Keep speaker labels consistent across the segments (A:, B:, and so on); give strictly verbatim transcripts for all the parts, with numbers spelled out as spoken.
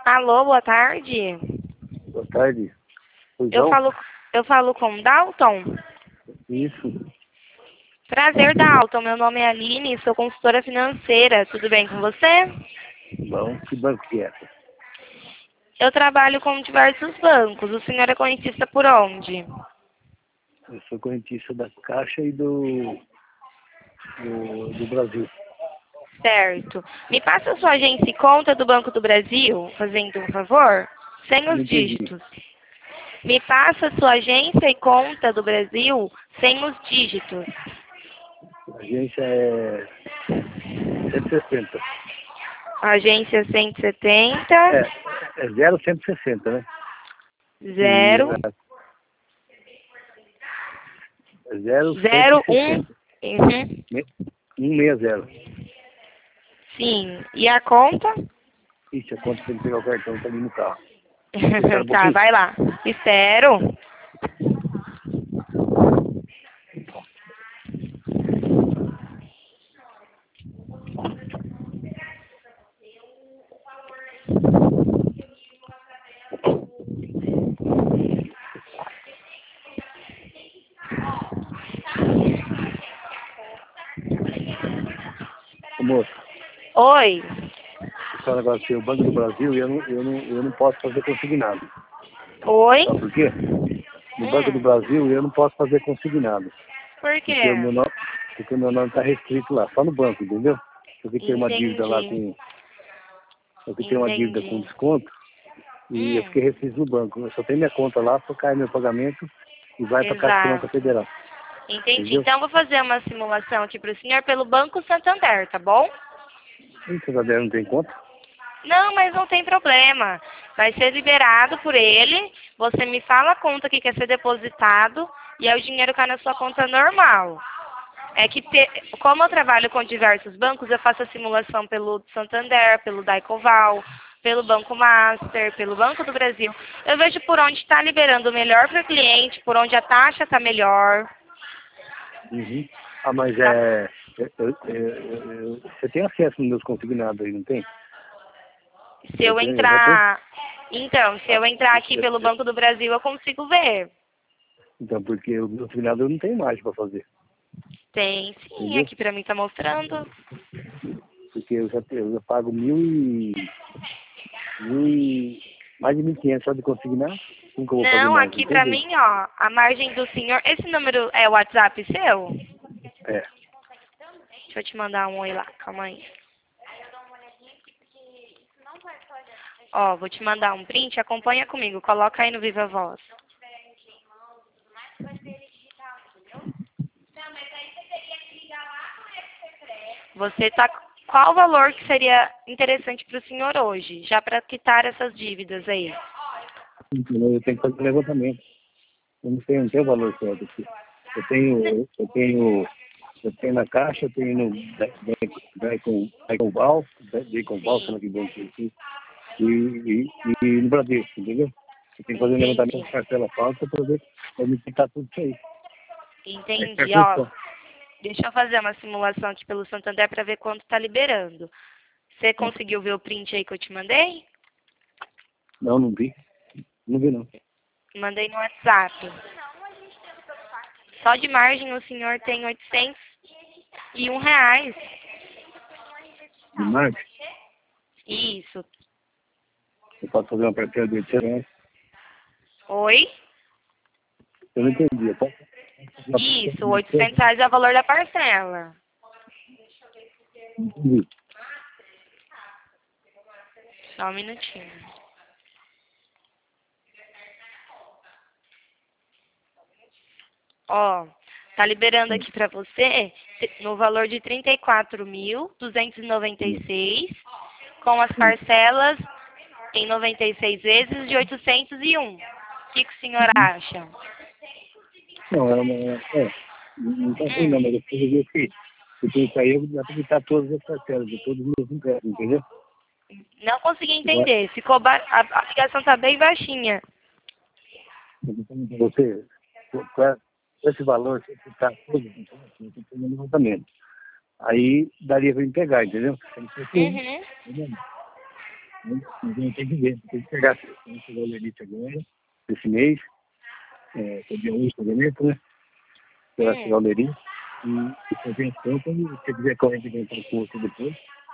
A: Alô, boa tarde.
B: Boa tarde. Pois
A: Eu
B: não?
A: falo, eu falo com o Dalton.
B: Isso.
A: Prazer, Dalton. Meu nome é Aline, sou consultora financeira. Tudo bem com você?
B: Bom, que banco que é?
A: Eu trabalho com diversos bancos. O senhor é correntista por onde?
B: Eu sou correntista da Caixa e do, do, do Brasil.
A: Certo. Me passa a sua agência e conta do Banco do Brasil, fazendo um favor? Sem
B: Não
A: os
B: entendi.
A: dígitos. Me passa a sua agência e conta do Brasil sem os dígitos.
B: A agência é cento e sessenta.
A: Agência cento e setenta,
B: É, é zero cento e sessenta, né? E
A: zero,
B: é zero cento
A: zero,
B: e
A: um.
B: sessenta.
A: Uhum.
B: cento e sessenta.
A: Sim. E a conta?
B: Ixi, a conta tem que pegar o cartão, tá ali no carro. Espera um
A: Tá,
B: pouquinho.
A: vai lá. Espero.
B: Ô, moço,
A: Oi.
B: esse é um negócio assim, o Banco do Brasil, eu não, eu não, eu não posso fazer consignado.
A: Oi.
B: Sabe por quê? No Banco do
A: Hum.
B: Brasil, eu não posso fazer consignado.
A: Por
B: Porque o
A: quê?
B: meu nome, porque o meu nome está restrito lá, só no banco, entendeu? Porque tem uma dívida lá
A: Entendi.
B: com. Porque tem uma dívida com
A: Entendi.
B: desconto e eu fiquei
A: Hum.
B: restrito no banco. Eu só tenho minha conta lá, só cai meu pagamento e vai para a Caixa Econômica
A: Exato.
B: Federal.
A: Entendi.
B: Entendeu?
A: Então, eu vou fazer uma simulação aqui para o senhor pelo Banco Santander, tá bom?
B: E se Santander não tem conta?
A: Não, mas não tem problema. Vai ser liberado por ele. Você me fala a conta que quer ser depositado e aí o dinheiro cai na sua conta normal. É que, te- como eu trabalho com diversos bancos, eu faço a simulação pelo Santander, pelo Daicoval, pelo Banco Master, pelo Banco do Brasil. Eu vejo por onde está liberando melhor para o cliente, por onde a taxa está melhor.
B: Uhum. Ah, mas
A: Tá?
B: é. eu- eu- eu- eu- você tem acesso nos meus consignados aí, não tem?
A: Se
B: Eu
A: eu
B: tenho, eu já tenho.
A: entrar. Então, se
B: Ah,
A: eu entrar
B: eu-
A: aqui
B: eu-
A: pelo
B: eu-
A: Banco do Brasil, eu consigo ver.
B: então, porque o meu consignado eu não tenho mais para fazer.
A: Tem sim,
B: Entendeu?
A: aqui para mim tá mostrando.
B: Porque eu já, eu já pago mil e, mil e mais de mil e quinhentos só de consignar. Nunca vou fazer
A: Não,
B: mais,
A: aqui pra
B: entende?
A: mim, ó, a margem do senhor. Esse número é o WhatsApp seu?
B: É.
A: Deixa eu te mandar um oi lá, calma aí. Ó, vou te mandar um print, acompanha comigo, coloca aí no Viva Voz. Você tá. Qual o valor que seria interessante para o senhor hoje, já para quitar essas dívidas aí?
B: Então, eu tenho que fazer levantamento. Eu não sei, não tenho o valor certo aqui. Eu tenho, eu tenho, eu tenho na caixa, eu tenho no Daiconval, Daiconval, sei lá
A: Sim,
B: que banco é aqui, e, e, e no Bradesco, entendeu? Eu tenho que fazer um levantamento
A: entendi.
B: de parcela falta para poder pra me quitar tudo isso aí. Aí
A: Entendi,
B: certo,
A: ó.
B: só.
A: Deixa eu fazer uma simulação aqui pelo Santander para ver quanto está liberando. Você conseguiu ver o print aí que eu te mandei?
B: Não, não vi. Não vi, não.
A: Mandei no WhatsApp. Só de margem o senhor tem oitocentos e um reais.
B: De março,
A: Isso.
B: eu posso fazer uma parcela de oitocentos reais.
A: Oi?
B: Eu não entendi. Eu posso fazer uma parcela
A: Isso,
B: de oitocentos
A: oitocentos
B: reais?
A: reais é o valor da parcela.
B: Não entendi.
A: Só um minutinho. Ó, tá liberando aqui para você no valor de trinta e quatro mil duzentos e noventa e seis, com as
B: Sim.
A: parcelas em noventa e seis vezes de oitocentos e um. O que, que o senhor acha?
B: Não, é uma. É. Não está ruim, não,
A: Hum,
B: mas eu preciso ver que se tem isso aí, eu vou quitar todas as parcelas de todos os meus empréstimos, entendeu?
A: não consegui
B: Agora,
A: entender. Ficou ba... a, a ligação tá bem baixinha.
B: eu vou perguntar pra você, qual é esse valor, se quitar todos os empréstimos, eu estou fazendo levantamento. Aí daria para me pegar, entendeu? Tem que ser assim,
A: Uhum.
B: entendeu? Mas mas eu tenho que ver, tem que pegar. Vamos pegar o Lerite agora, esse mês, é, que é dia oito, pagamento, né? Você vai pegar o
A: Hum.
B: Lerite e fazer as contas, e se você quiser correr de entrar o curso depois.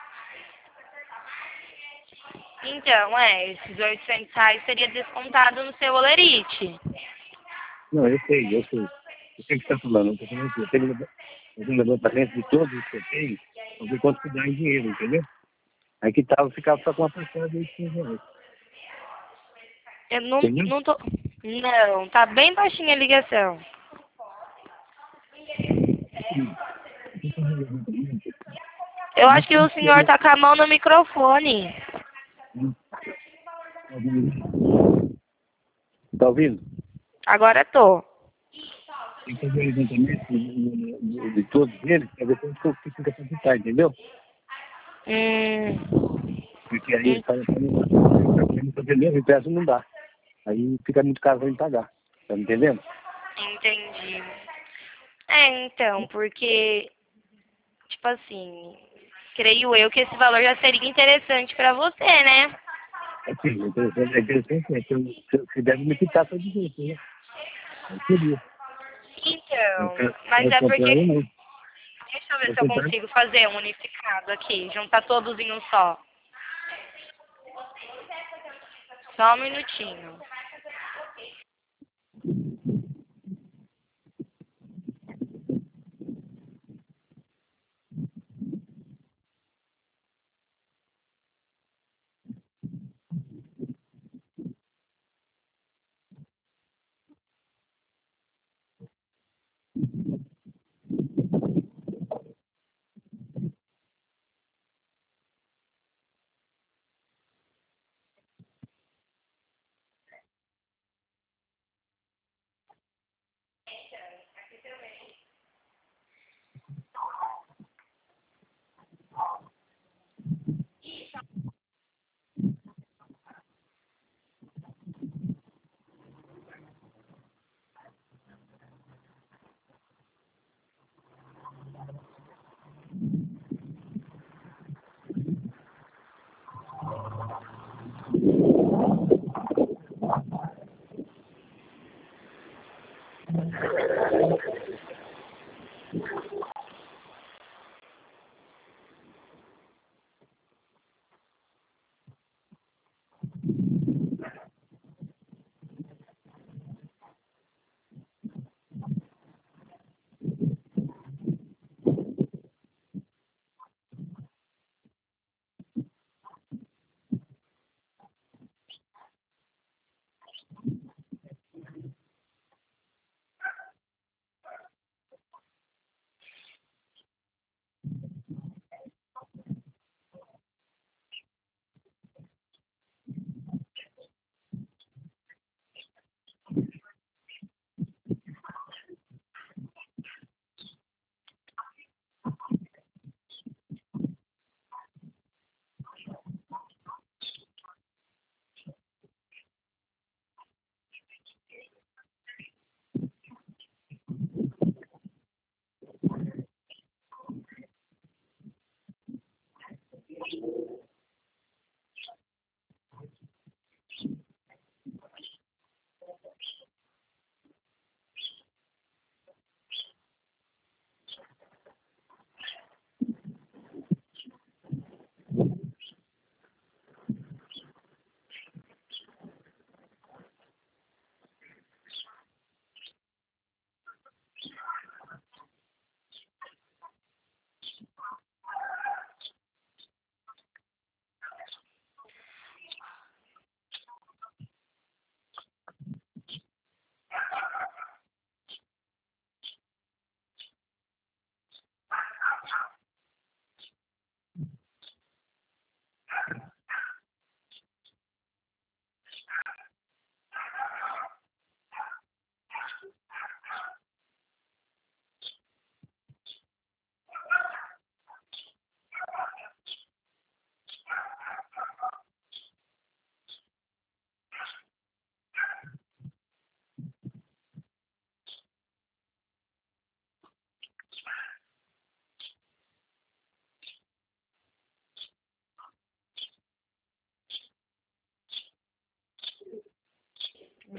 A: Então, é, esses oitocentos reais seria descontado no seu Olerite.
B: Não, eu sei, eu sei. Eu sei o que você está falando, eu estou falando assim, eu tenho que fazer um levantamento de todos os que eu tenho, para ver quanto que dá em dinheiro, entendeu? Aí que tal ficar só com uma parcela de oitocentos reais.
A: Eu não,
B: Entendeu?
A: não tô... Não, tá bem baixinha a ligação. Eu acho que o senhor tá com a mão no microfone.
B: Tá ouvindo?
A: Agora tô.
B: Tem que fazer um levantamento de, de, de todos eles, para ver quanto que eu fico capacitar, entendeu?
A: Hum.
B: Porque aí
A: Hum,
B: ele fala para não dá. Tá querendo fazer mesmo e peço não dá. Aí fica muito caro para ele pagar. Tá me entendendo?
A: entendi. É, então, porque, tipo assim, creio eu que esse valor já seria interessante pra você, né?
B: Assim, é interessante, é interessante, é que eu, você você deve me quitar todo jeito, né? Eu queria. Eu
A: Então,
B: quero,
A: mas
B: quero
A: é
B: comprar
A: porque,
B: um, não.
A: deixa eu ver
B: Quero
A: se eu
B: comprar.
A: consigo fazer um unificado aqui, juntar todos em um só. Só um minutinho.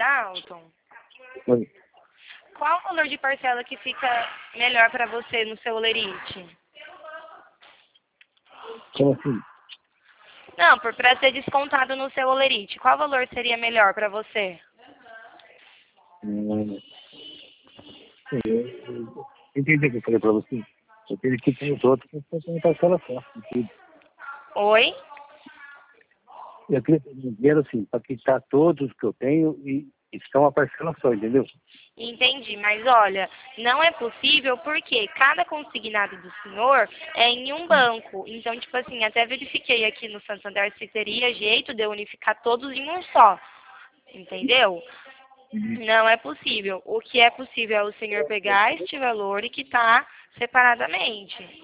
A: Dalton,
B: Oi.
A: qual o valor de parcela que fica melhor para você no seu Olerite?
B: Como assim?
A: Não, por para ser descontado no seu Olerite, qual valor seria melhor para você?
B: Hum, eu, eu entendi o que eu falei pra você. Eu tenho que ter os outros para fazer uma parcela só. Entende?
A: Oi?
B: Eu queria ter dinheiro assim, para quitar todos que eu tenho e, e ficar uma parcela só, entendeu?
A: Entendi, mas olha, não é possível porque cada consignado do senhor é em um banco. Então, tipo assim, até verifiquei aqui no Santander se teria jeito de eu unificar todos em um só. Entendeu? Não é possível. O que é possível é o senhor pegar este valor e quitar separadamente.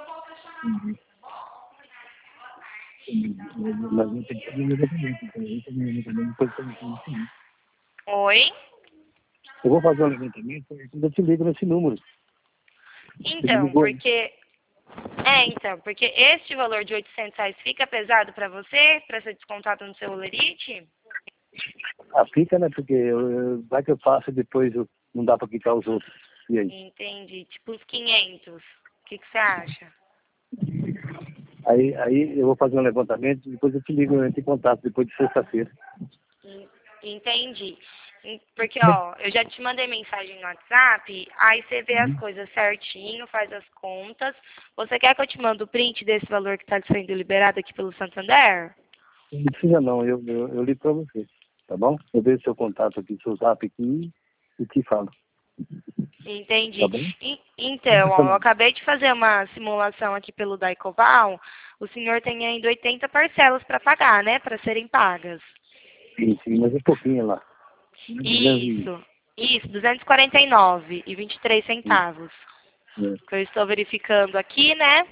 B: Mas não tem que fazer o levantamento. Então, eu também levantamento depois eu vou fazer isso.
A: Oi?
B: Eu vou fazer um levantamento e eu te ligo nesse número. Você me
A: Então,
B: ligou, né?
A: porque... É, então, porque este valor de oitocentos reais fica pesado para você, para ser descontado no seu Olerite?
B: Ah, fica, né? Porque eu, eu- vai que eu faço e depois eu, não dá para quitar os outros. E aí?
A: Entendi. Tipo uns quinhentos. O que que você acha?
B: Aí, aí eu vou fazer um levantamento e depois eu te ligo, eu entro em contato depois de sexta-feira.
A: En- Entendi. En- Porque, ó, eu já te mandei mensagem no WhatsApp, aí você vê as coisas certinho, faz as contas. Você quer que eu te mande o print desse valor que está sendo liberado aqui pelo Santander?
B: Não precisa não, eu, eu, eu ligo para você, tá bom? Eu vejo seu contato aqui, seu zap aqui e te falo, tá
A: Entendi.
B: bom?
A: E- Então, ó, eu acabei de fazer uma simulação aqui pelo Daicoval. O senhor tem ainda oitenta parcelas para pagar, né? Para serem pagas.
B: Sim, sim, mas um pouquinho lá.
A: Isso. Isso, duzentos e quarenta e nove reais e vinte e três centavos. Que eu estou verificando aqui, né?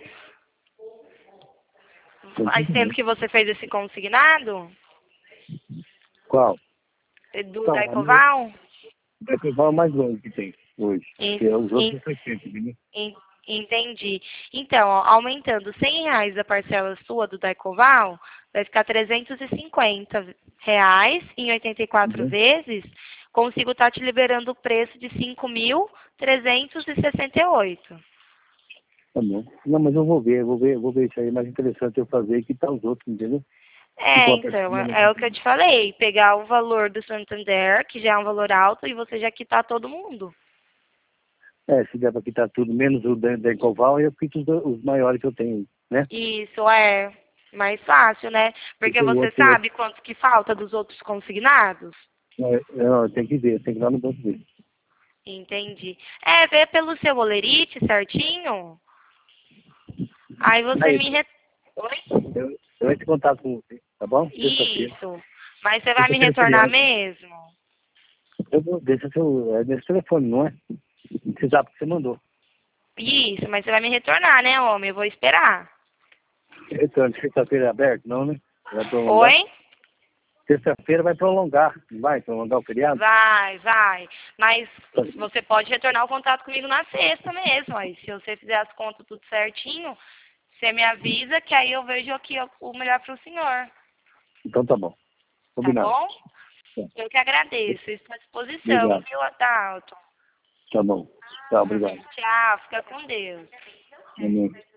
A: Faz tempo que você fez esse consignado?
B: Qual?
A: Do
B: Então, a minha
A: Daicoval?
B: vai pegar o mais longe que tem hoje.
A: En-
B: Porque os outros
A: en-
B: não faz tempo, entendeu?
A: en- Entendi. Então, ó, aumentando cem reais a parcela sua do Daicoval, vai ficar trezentos e cinquenta reais em oitenta e quatro
B: Uhum.
A: vezes. Consigo estar te liberando o preço de cinco mil trezentos e sessenta e oito.
B: Tá bom. Não, mas eu vou ver, eu vou ver, eu vou ver isso aí. É mais interessante eu fazer e quitar os outros, entendeu?
A: É,
B: Igual a
A: então, é,
B: parcela,
A: é o que eu te falei. Pegar o valor do Santander, que já é um valor alto, e você já quitar todo mundo.
B: é, se der para quitar tudo, menos o da da Ecoval, eu quito os, do- os maiores que eu tenho, né?
A: Isso é mais fácil, né? Porque
B: Porque o
A: você
B: outro,
A: sabe quanto que falta dos outros consignados?
B: é, é, tem que ver, tem que ir lá no banco ver.
A: Entendi. É, vê pelo seu Olerite certinho. Aí você
B: Aí,
A: me... Re... Oi?
B: eu, eu entro em contato com você, tá bom? Sexta-feira.
A: Isso. Mas você vai me
B: Sexta-feira é
A: retornar
B: feriado.
A: mesmo?
B: Eu vou, deixa seu, é nesse telefone, não é? Esse zap que você mandou.
A: Isso, mas você vai me retornar, né, homem? Eu vou esperar.
B: Retorno, sexta-feira é aberto, não, né? Vai prolongar.
A: Oi?
B: Sexta-feira vai prolongar, não vai prolongar o feriado?
A: Vai, vai. Mas você pode retornar o contato comigo na sexta mesmo. Aí, se você fizer as contas tudo certinho, você me avisa que aí eu vejo aqui o melhor para o senhor.
B: Então tá bom.
A: Tá
B: Combinado.
A: bom?
B: Tá.
A: Eu que agradeço. Estou à disposição,
B: Obrigado.
A: viu, Adalto?
B: Tá bom. Tá, obrigado.
A: Tchau, fica com Deus.
B: Amém.